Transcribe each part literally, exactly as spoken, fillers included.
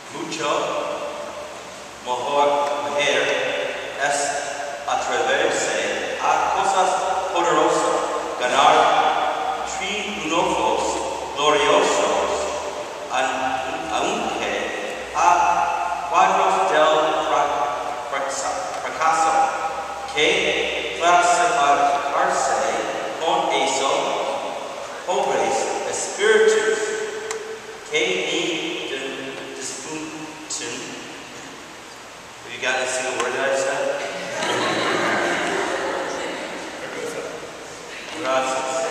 mucho mejor es atreverse a cosas poderosas, ganar triunfos gloriosos, aunque a cuadros del fracaso, que clasificarse con eso, pobres espíritus, que ni disputen. Have you gotten a single word that I said? Gracias.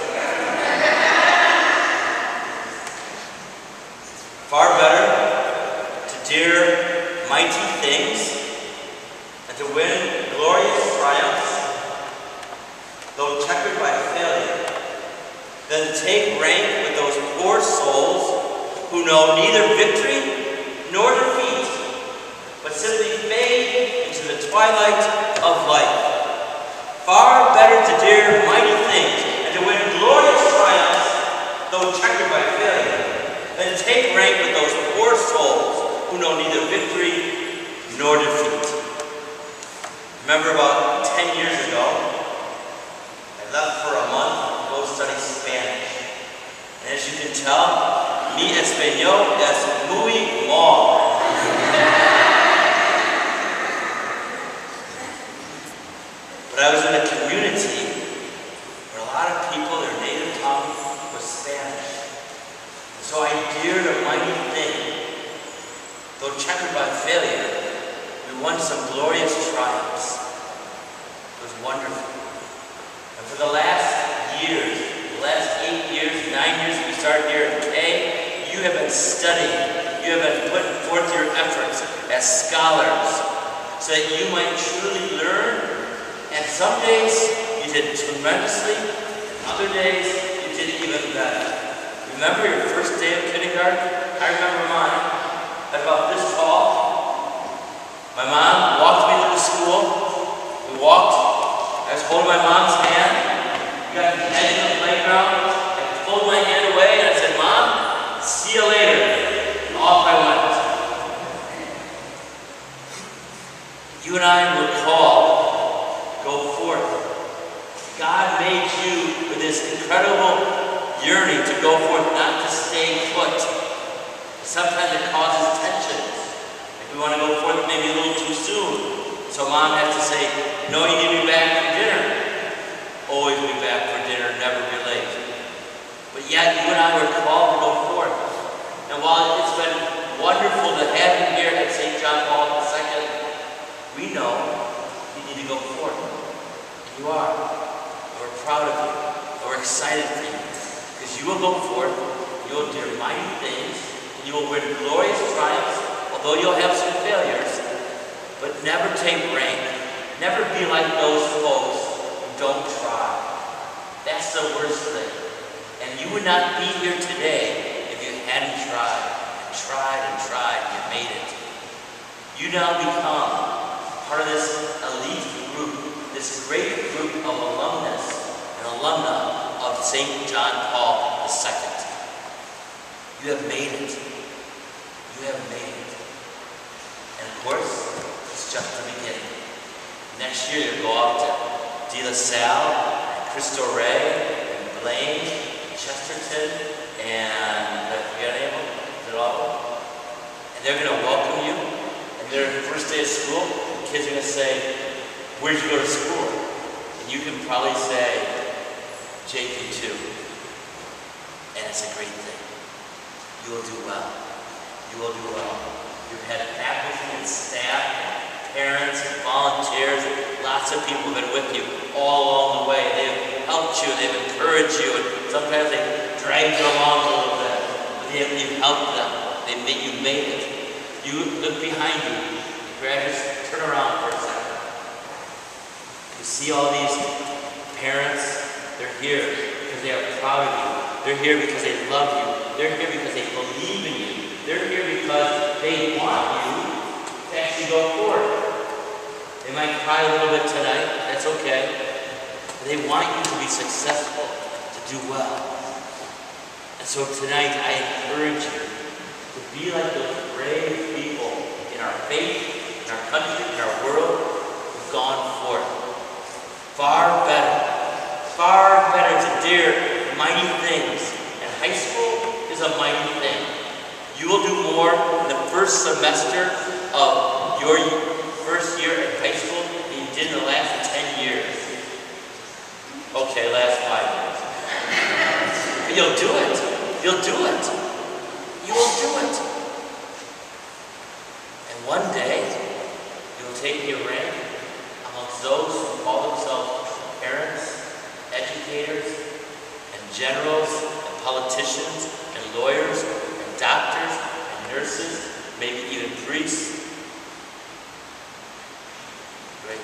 Far better to dare mighty things and to win glorious triumphs, though checkered by failure, than to take rank with those poor souls who know neither victory nor defeat, but simply fade into the twilight of life. Far better to dare mighty things and to win glorious triumphs, though checkered by failure, than to take rank with those poor souls who know neither victory nor defeat. Remember about ten years ago, I left for a month to go study Spanish. And as you can tell, mi español es muy mal. But I was in a community where a lot of people, their native tongue was Spanish. So I dared a mighty thing. Though checkered by failure, we won some glorious triumphs. It was wonderful. And for the last years, the last eight years, nine years we started here at K, you have been studying. You have been putting forth your efforts as scholars so that you might truly learn. And some days you did tremendously, and other days you did even better. Remember your first day of kindergarten? I remember mine. At about this tall. My mom walked me to the school. We walked. I was holding my mom's hand. We got to the edge of the playground. I pulled my hand away and I said, "Mom, see you later." And off I went. You and I were called. Go forth. God made you with this incredible yearning to go forth, not to stay put. Sometimes it causes tension. Like we want to go forth maybe a little too soon. So mom has to say, "No, you need to be back for dinner." Always be back for dinner, never be late. But yet you and I were called to go forth. And while it's been wonderful to have you here at Saint John Paul the Second, we know you need to go forth. You are. And we're proud of you. And we're excited for you. Because you will go forth, you will do mighty things, and you will win glorious triumphs, although you'll have some failures. But never take rank. Never be like those folks who don't try. That's the worst thing. And you would not be here today if you hadn't tried. And tried and tried, and you made it. You now become part of this elite group. This great group of alumnus and alumna of Saint John Paul the Second. You have made it. You have made it. And of course, it's just the beginning. Next year you'll go off to De La Salle, and Cristo Rey, and Blaine, and Chesterton, and I forget any of them. Is it all? And they're going to welcome you. And their first day of school, the kids are going to say, "Where'd you go to school?" And you can probably say, J P two. And it's a great thing. You will do well. You will do well. You've had faculty and staff, and parents and volunteers, and lots of people have been with you all along the way. They've helped you, they've encouraged you, and sometimes they drag you along a little bit. But they have, you've helped them. They made, you made it. You look behind you. Graduates, turn around for a second. You see all these parents, they're here because they are proud of you. They're here because they love you. They're here because they believe in you. They're here because they want you to actually go forward. They might cry a little bit tonight, that's okay. But they want you to be successful, to do well. And so tonight I encourage you to be like those brave people faith, in our country, in our world, have gone forth. Far better, far better to dare mighty things. And high school is a mighty thing. You will do more in the first semester of your first year in high school than you did in the last ten years. Okay, last five years. But you'll do it. You'll do it. You will do it. And one day, you'll take your rank amongst those who call themselves parents, educators, and generals, and politicians, and lawyers, and doctors, and nurses, maybe even priests. Great.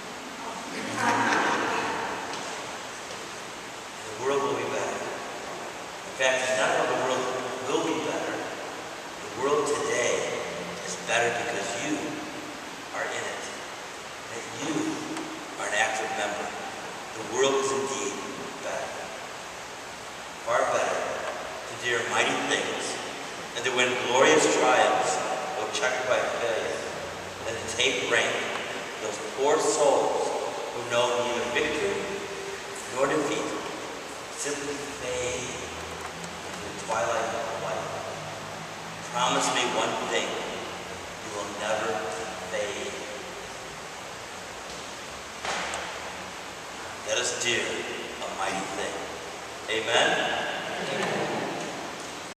The world will be better. In fact, it's not how the world will be better. The world today is better because you are in it. That you are an active member. The world is indeed better. Far better to dare mighty things and to win glorious triumphs, though checkered by failure, than to take rank those poor souls who know neither victory nor defeat, simply fade into the twilight of life. Promise me one thing, you will never fade. Let us dare a mighty thing. Amen? Amen.